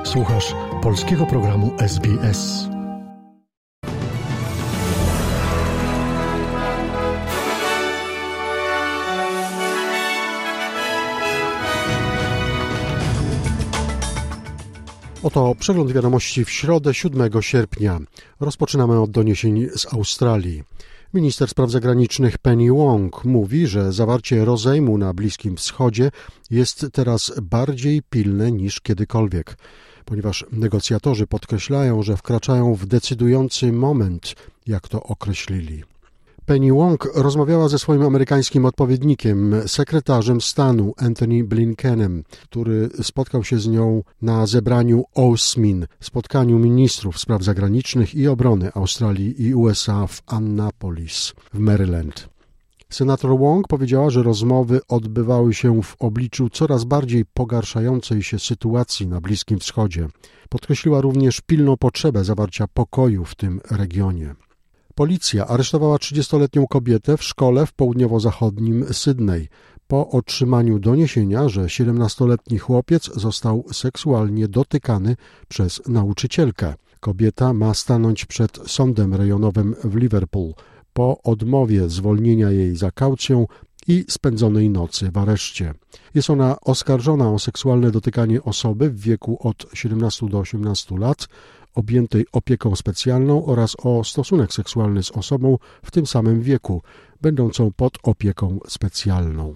Słuchasz polskiego programu SBS. Oto przegląd wiadomości w środę 7 sierpnia. Rozpoczynamy od doniesień z Australii. Minister spraw zagranicznych Penny Wong mówi, że zawarcie rozejmu na Bliskim Wschodzie jest teraz bardziej pilne niż kiedykolwiek, ponieważ negocjatorzy podkreślają, że wkraczają w decydujący moment, jak to określili. Penny Wong rozmawiała ze swoim amerykańskim odpowiednikiem, sekretarzem stanu Antony Blinkenem, który spotkał się z nią na zebraniu AUSMIN, spotkaniu ministrów spraw zagranicznych i obrony Australii i USA w Annapolis w Maryland. Senator Wong powiedziała, że rozmowy odbywały się w obliczu coraz bardziej pogarszającej się sytuacji na Bliskim Wschodzie. Podkreśliła również pilną potrzebę zawarcia pokoju w tym regionie. Policja aresztowała 30-letnią kobietę w szkole w południowo-zachodnim Sydney po otrzymaniu doniesienia, że 17-letni chłopiec został seksualnie dotykany przez nauczycielkę. Kobieta ma stanąć przed sądem rejonowym w Liverpool po odmowie zwolnienia jej za kaucją i spędzonej nocy w areszcie. Jest ona oskarżona o seksualne dotykanie osoby w wieku od 17 do 18 lat, objętej opieką specjalną oraz o stosunek seksualny z osobą w tym samym wieku, będącą pod opieką specjalną.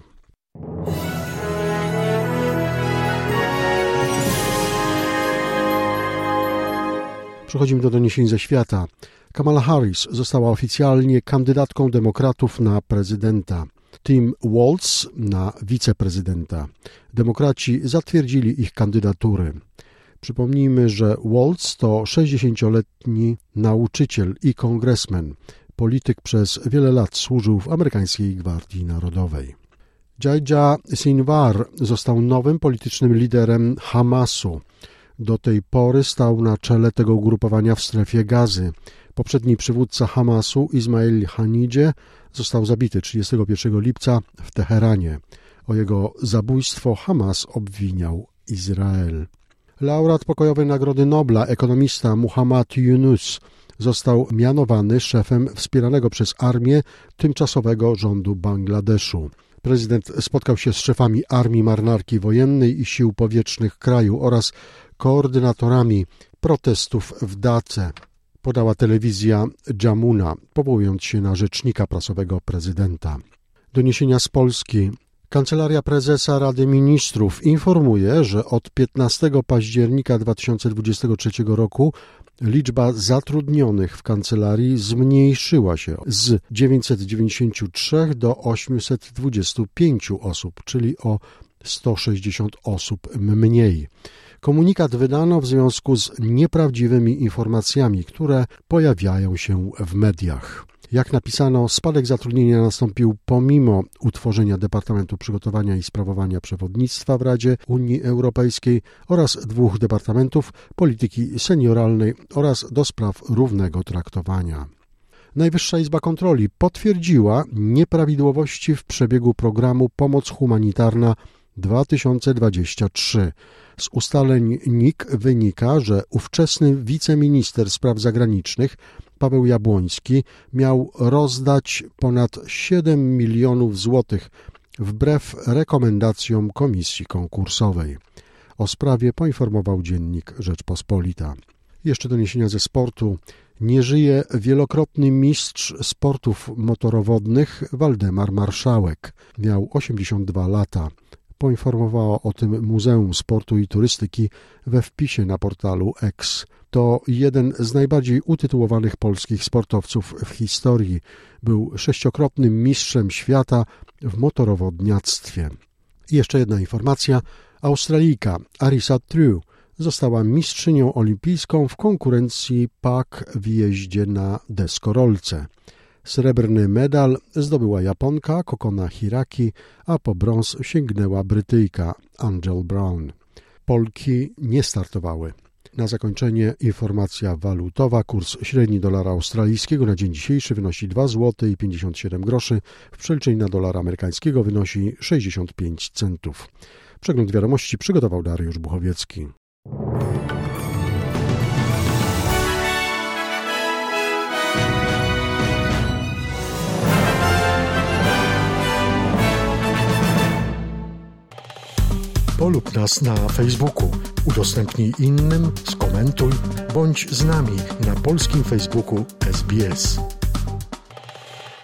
Przechodzimy do doniesień ze świata. Kamala Harris została oficjalnie kandydatką demokratów na prezydenta. Tim Walz na wiceprezydenta. Demokraci zatwierdzili ich kandydatury. Przypomnijmy, że Walz to 60-letni nauczyciel i kongresmen. Polityk przez wiele lat służył w amerykańskiej Gwardii Narodowej. Yahya Sinwar został nowym politycznym liderem Hamasu. Do tej pory stał na czele tego ugrupowania w strefie Gazy. Poprzedni przywódca Hamasu, Ismail Haniyeh, został zabity 31 lipca w Teheranie. O jego zabójstwo Hamas obwiniał Izrael. Laureat pokojowej Nagrody Nobla, ekonomista Muhammad Yunus, został mianowany szefem wspieranego przez armię tymczasowego rządu Bangladeszu. Prezydent spotkał się z szefami Armii Marynarki Wojennej i Sił Powietrznych kraju oraz koordynatorami protestów w Dhace, podała telewizja Jamuna, powołując się na rzecznika prasowego prezydenta. Doniesienia z Polski. Kancelaria Prezesa Rady Ministrów informuje, że od 15 października 2023 roku liczba zatrudnionych w kancelarii zmniejszyła się z 993 do 825 osób, czyli o 160 osób mniej. Komunikat wydano w związku z nieprawdziwymi informacjami, które pojawiają się w mediach. Jak napisano, spadek zatrudnienia nastąpił pomimo utworzenia Departamentu Przygotowania i Sprawowania Przewodnictwa w Radzie Unii Europejskiej oraz 2 departamentów polityki senioralnej oraz do spraw równego traktowania. Najwyższa Izba Kontroli potwierdziła nieprawidłowości w przebiegu programu Pomoc Humanitarna 2023. Z ustaleń NIK wynika, że ówczesny wiceminister spraw zagranicznych Paweł Jabłoński miał rozdać ponad 7 milionów złotych wbrew rekomendacjom komisji konkursowej. O sprawie poinformował dziennik Rzeczpospolita. Jeszcze doniesienia ze sportu. Nie żyje wielokrotny mistrz sportów motorowodnych Waldemar Marszałek. Miał 82 lata. Poinformowało o tym Muzeum Sportu i Turystyki we wpisie na portalu X. To jeden z najbardziej utytułowanych polskich sportowców w historii. Był 6-krotnym mistrzem świata w motorowodniactwie. I jeszcze jedna informacja. Australijka Arisa True została mistrzynią olimpijską w konkurencji PAK w jeździe na deskorolce. Srebrny medal zdobyła Japonka Kokona Hiraki, a po brąz sięgnęła Brytyjka Angel Brown. Polki nie startowały. Na zakończenie informacja walutowa. Kurs średni dolara australijskiego na dzień dzisiejszy wynosi 2 zł i 57 groszy. W przeliczeniu na dolara amerykańskiego wynosi 65 centów. Przegląd wiadomości przygotował Dariusz Buchowiecki. Polub nas na Facebooku, udostępnij innym, skomentuj, bądź z nami na polskim Facebooku SBS.